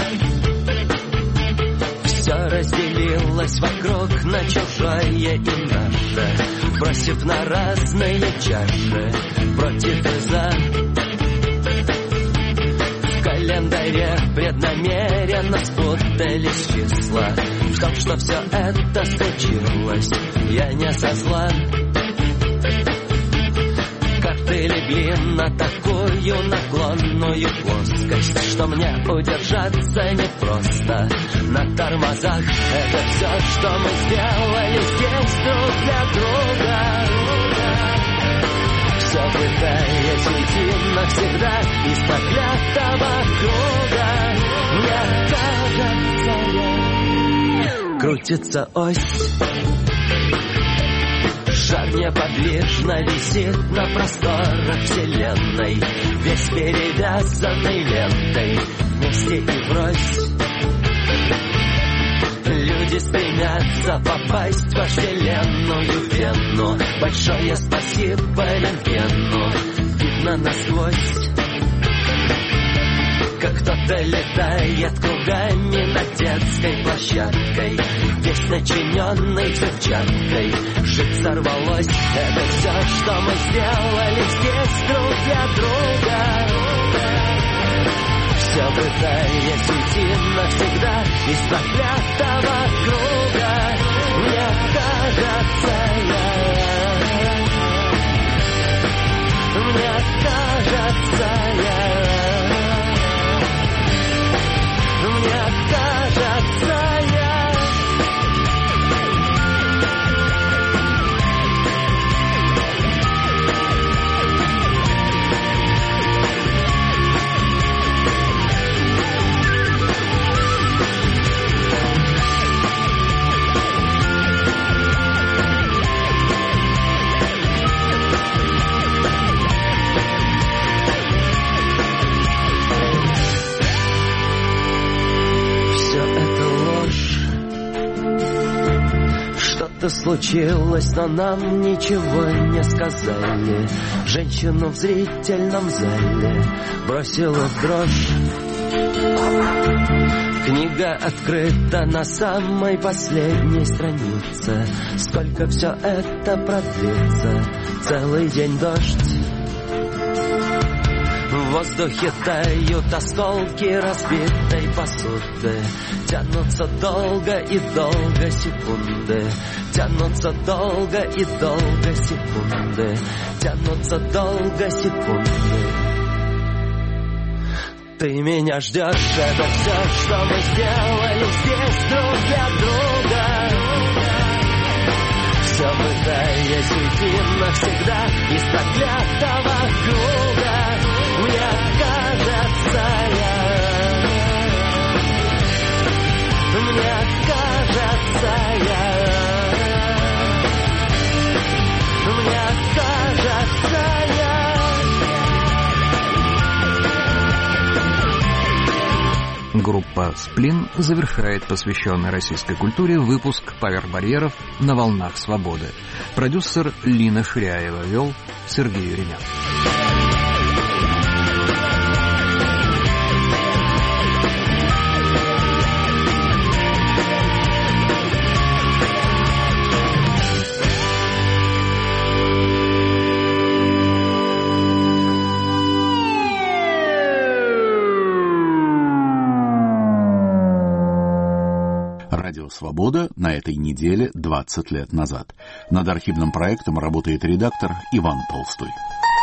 все разделилось вокруг на чужое и наше, бросив на разные чаши, против и за. В календаре преднамеренно спутались числа. В том, что все это случилось, я не со зла. Карты легли на такую наклонную плоскость, что мне удержаться непросто. На тормозах это все, что мы сделали здесь друг для друга. Все пытаясь уйти навсегда из проклятого круга. Мне кажется, крутится ось. Шар неподвижно висит на просторах вселенной, весь перевязанный лентой, вместе и врозь. Люди стремятся попасть во вселенную вену. Большое спасибо рентгену, видно насквозь. Как кто-то летает кругами над детской площадкой, весь начиненный взрывчаткой. Жить сорвалось, это все, что мы сделали здесь друг для друга. Все пытаясь уйти навсегда из проклятого круга. Мне кажется, я... Мне кажется, я... Мне кажется, я... Что-то случилось, но нам ничего не сказали. Женщину в зрительном зале бросила в дрожь. Книга открыта на самой последней странице. Сколько все это продлится? Целый день дождь. В воздухе тают осколки разбитой посуды. Тянутся долго и долго секунды. Тянутся долго и долго секунды. Тянутся долго секунды. Ты меня ждешь, это все, что мы сделали здесь друг для друга. Все пытаясь уйти навсегда из проклятого круга. Мне кажется, я... Мне кажется, я... Мне кажется, я... Группа «Сплин» завершает посвященный российской культуре выпуск «Поверх барьеров» на волнах свободы. Продюсер Лина Ширяева, вел Сергей Юринян. Радио «Свобода» на этой неделе двадцать лет назад. Над архивным проектом работает редактор Иван Толстой.